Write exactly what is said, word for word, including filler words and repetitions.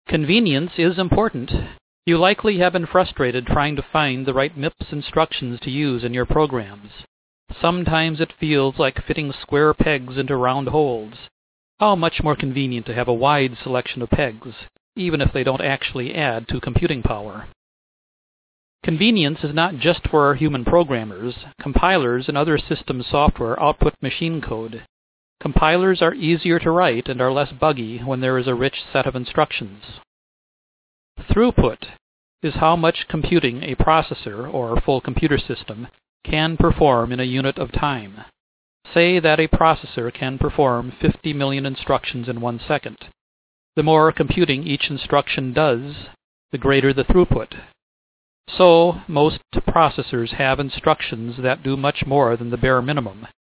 Convenience is important. You likely have been frustrated trying to find the right M I P S instructions to use in your programs. Sometimes it feels like fitting square pegs into round holes. How much more convenient to have a wide selection of pegs, even if they don't actually add to computing power. Convenience is not just for human programmers. Compilers and other system software output machine code. Compilers are easier to write and are less buggy when there is a rich set of instructions. Throughput is how much computing a processor, or full computer system, can perform in a unit of time. Say that a processor can perform fifty million instructions in one second. The more computing each instruction does, the greater the throughput. So, most processors have instructions that do much more than the bare minimum.